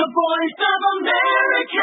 voice of America.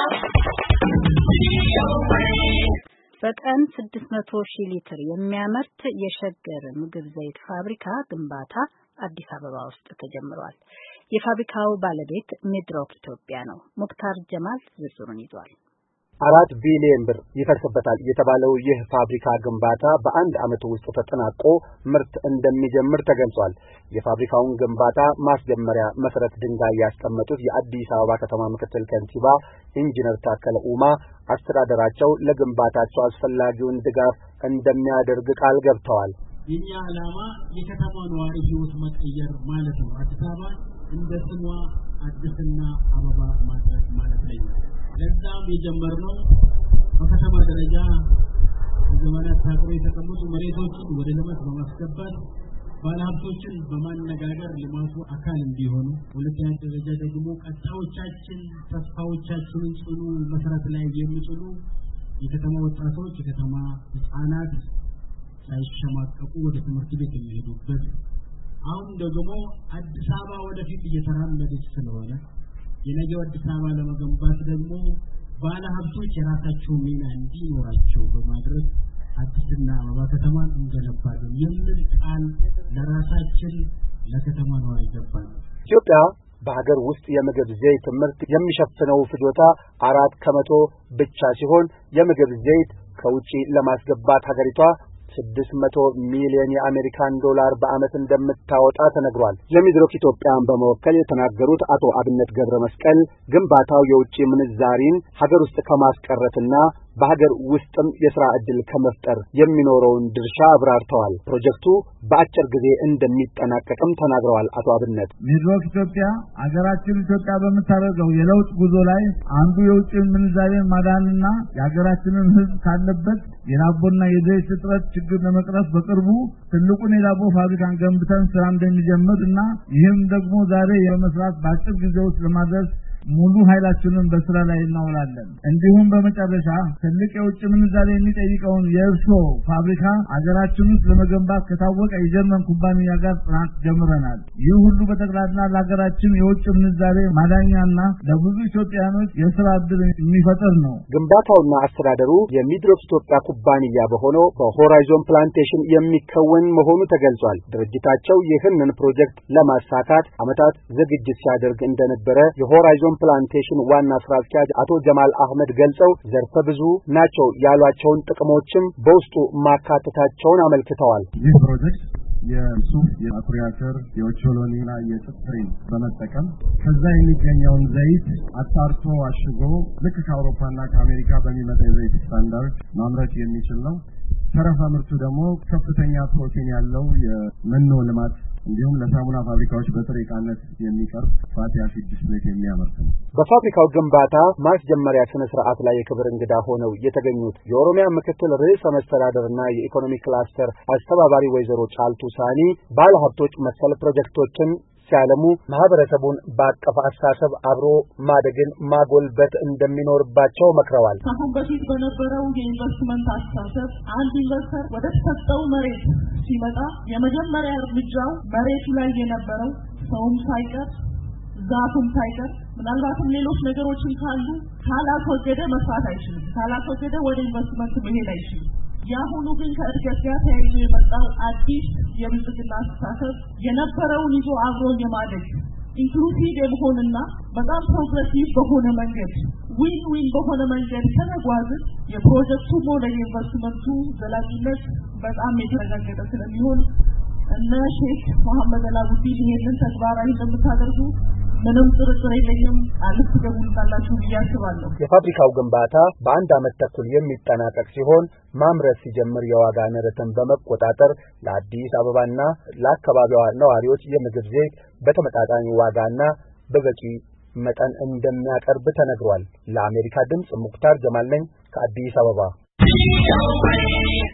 በቀን 600,000 ሊትር የሚያመርት የሸገር ምግብ ዘይት ፋብሪካ ግንባታ አዲስ አበባ ውስጥ ተጀምሯል። የፋብሪካው ባለቤት ሚድሮክ ኢትዮጵያ ነው። ሙክታር ጀማል ዝርዝሩን ይዟል። 4 ቢሊዮን ብር ይፈስበታል የተባለው ይህ ፋብሪካ ግንባታ በአንድ ዓመት ውስጥ ተጠናቆ ምርት እንደሚጀምር ተገልጿል። የፋብሪካውን ግንባታ ማስጀመሪያ መሰረት ድንጋይ ያስቀመጡት የአዲስ አበባ ከተማ ምክትል ከንቲባ ኢንጂነር ታከለ ኡማ አስተዳደራቸው ለግንባታቸው አስፈላጊውን ድጋፍ እንደሚያደርግ ቃል ገብተዋል። የኛ ዓላማ የከተማው ነዋሪ ህይወት መቀየር ማለት ነው። አዲስ አበባ እንደ ስሟ አዲስና አበባ ማድረግ ማለት ነው። ለዛም የጀመርነው በከተማ ደረጃ ዘመናት ታጥሮ የተቀመጡ መሬቶችን ወደ ልማት በማስገባት ባለሀብቶችን በማነጋገር ልማቱ አካል እንዲሆኑ፣ ሁለተኛ ደረጃ ደግሞ ቀጣዮቻችን ተስፋዎቻችንን ጽኑ መሰረት ላይ የሚጥሉ የከተማ ወጣቶች፣ የከተማ ህፃናት ሳይሸማቀቁ ወደ ትምህርት ቤት የሚሄዱበት፣ አሁን ደግሞ አዲስ አበባ ወደፊት እየተራመደች ስለሆነ የነገው አዲስ አበባ ለመገንባት ደግሞ ባለሀብቶች የራሳቸው ሚና እንዲኖራቸው በማድረግ አዲስና አበባ ከተማን እንገነባለን የሚል ቃል ለራሳችን ለከተማ ነው ይገባል። ኢትዮጵያ በሀገር ውስጥ የምግብ ዘይት ምርት የሚሸፍነው ፍጆታ 4% ብቻ ሲሆን የምግብ ዘይት ከውጪ ለማስገባት ሀገሪቷ 600 ሚሊዮን የአሜሪካን ዶላር በአመት እንደምታወጣ ተነግሯል። የሚድሮክ ኢትዮጵያን በመወከል የተናገሩት አቶ አብነት ገብረ መስቀል ግንባታው የውጪ ምንዛሪን ሀገር ውስጥ ከማስቀረትና በሀገር ውስጥም የሥራ ዕድል ከመፍጠር የሚኖረውን ድርሻ አብራርተዋል። ፕሮጀክቱ በአጭር ጊዜ እንደሚጠናቀቅም ተናግረዋል። አቶ አብነት ሚድሮክ ኢትዮጵያ ሀገራችን ኢትዮጵያ በምታደርገው የለውጥ ጉዞ ላይ አንዱ የውጭ ምንዛሬን ማዳንና የሀገራችንን ሕዝብ ካለበት የዳቦና የዘይት እጥረት ችግር ለመቅረፍ በቅርቡ ትልቁን የዳቦ ፋብሪካን ገንብተን ስራ እንደሚጀምርና ይህም ደግሞ ዛሬ የመስራት በአጭር ጊዜ ውስጥ ለማድረስ ሙሉ ኃይላችንን በስራ ላይ እናውላለን። እንዲሁም በመጨረሻ ትልቅ የውጭ ምንዛሬ የሚጠይቀውን የእርሾ ፋብሪካ ሀገራችን ውስጥ ለመገንባት ከታወቀ የጀርመን ኩባንያ ጋር ጥናት ጀምረናል። ይህ ሁሉ በጠቅላላ ለሀገራችን የውጭ ምንዛሬ ማዳኛና ለብዙ ኢትዮጵያኖች የስራ ዕድል የሚፈጥር ነው። ግንባታውና አስተዳደሩ የሚድሮክ ኢትዮጵያ ኩባንያ በሆነው በሆራይዞን ፕላንቴሽን የሚከወን መሆኑ ተገልጿል። ድርጅታቸው ይህንን ፕሮጀክት ለማሳካት ዓመታት ዝግጅት ሲያደርግ እንደነበረ የሆራይዞን ፕላንቴሽን ዋና ስራ አስኪያጅ አቶ ጀማል አህመድ ገልጸው ዘርፈ ብዙ ናቸው ያሏቸውን ጥቅሞችም በውስጡ ማካተታቸውን አመልክተዋል። ይህ ፕሮጀክት የሱፍ፣ የአኩሪ አተር፣ የኦቾሎኒና የጥጥ ፍሬን በመጠቀም ከዛ የሚገኘውን ዘይት አጣርቶ አሽጎ ልክ ከአውሮፓና ከአሜሪካ በሚመጣ የዘይት ስታንዳርድ ማምረት የሚችል ነው። ተረፈ ምርቱ ደግሞ ከፍተኛ ፕሮቲን ያለው የመኖ ልማት እንዲሁም ለሳሙና ፋብሪካዎች በጥሬ ዕቃነት የሚቀርብ ፋቲ አሲድ ዲስፕሌት የሚያመርት ነው። በፋብሪካው ግንባታ ማስጀመሪያ ስነ ስርዓት ላይ የክብር እንግዳ ሆነው የተገኙት የኦሮሚያ ምክትል ርዕሰ መስተዳድርና የኢኮኖሚ ክላስተር አስተባባሪ ወይዘሮ ጫልቱ ሳኒ ባለሀብቶች መሰል ፕሮጀክቶችን ሲያለሙ ማህበረሰቡን በአቀፍ አስተሳሰብ አብሮ ማደግን ማጎልበት እንደሚኖርባቸው መክረዋል። አሁን በፊት በነበረው የኢንቨስትመንት አስተሳሰብ አንድ ኢንቨስተር ወደ ተሰጠው መሬት ሲመጣ የመጀመሪያ እርምጃው መሬቱ ላይ የነበረው ሰውም ሳይቀር ዛፉም ሳይቀር ምናልባትም ሌሎች ነገሮችን ካሉ ካላስወገደ መስራት አይችልም። ካላስወገደ ወደ ኢንቨስትመንት መሄድ አይችልም። ያሁኑ ግን ከእድገት ጋር ተያይዞ የመጣው አዲስ የብልጽግና አስተሳሰብ የነበረውን ይዞ አብሮ የማደግ ኢንክሉሲቭ የመሆንና በጣም ፕሮግሬሲቭ በሆነ መንገድ ዊን ዊን በሆነ መንገድ ከተጓዝን የፕሮጀክቱ ሆነ የኢንቨስትመንቱ ዘላቂነት በጣም የተረጋገጠ ስለሚሆን እነ ሼክ መሐመድ አላሙዲን ይሄንን ተግባራዊ እንደምታደርጉ ምንም ጥርጥር የለኝም። አልፍ ገቡልናላችሁ ብዬ አስባለሁ። የፋብሪካው ግንባታ በአንድ ዓመት ተኩል የሚጠናቀቅ ሲሆን ማምረት ሲጀምር የዋጋ ንረትን በመቆጣጠር ለአዲስ አበባና ለአካባቢዋ ነዋሪዎች የምግብ ዘይት በተመጣጣኝ ዋጋና በበቂ መጠን እንደሚያቀርብ ተነግሯል። ለአሜሪካ ድምጽ ሙክታር ጀማል ነኝ ከአዲስ አበባ።